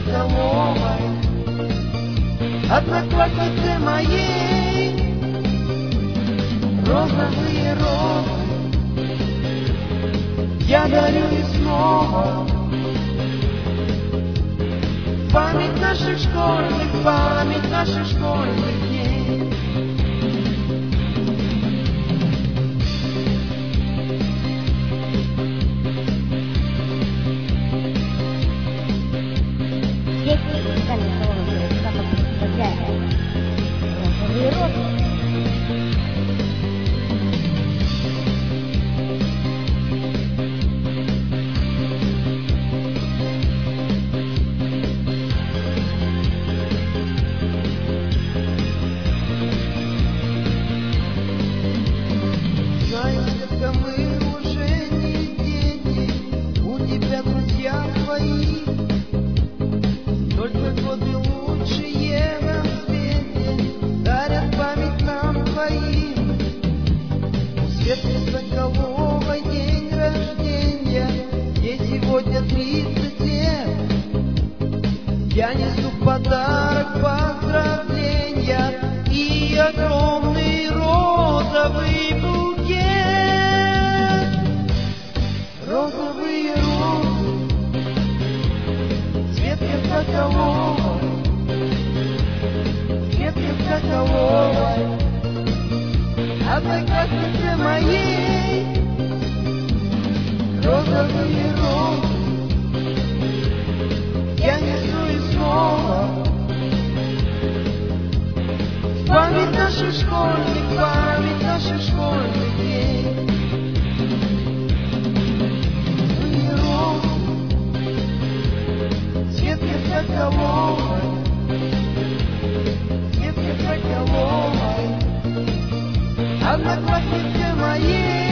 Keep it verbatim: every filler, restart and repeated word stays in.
Соколовой, однокласснице моей. Розовые розы я дарю и снова. Память наших школьных, память наших школьных дней. Здесь музыкальный салон запах представляет розовые розы. Знаешь, Светка, мы уже не дети, у тебя друзья твои, только годы лучшие на свете дарят память нам твоим. У Светки Соколовой день рождения, ей сегодня тридцать лет. Я несу в подарок поздравления и огромный розовый букет. Розовые розы Светке Соколовой, Светке Соколовой, однокласснице моей. Розовые розы я несу и снова. Память наших школьных, память наших школьных дней. Розовые розы Светке Соколовой, Светке Соколовой, однокласснице моей.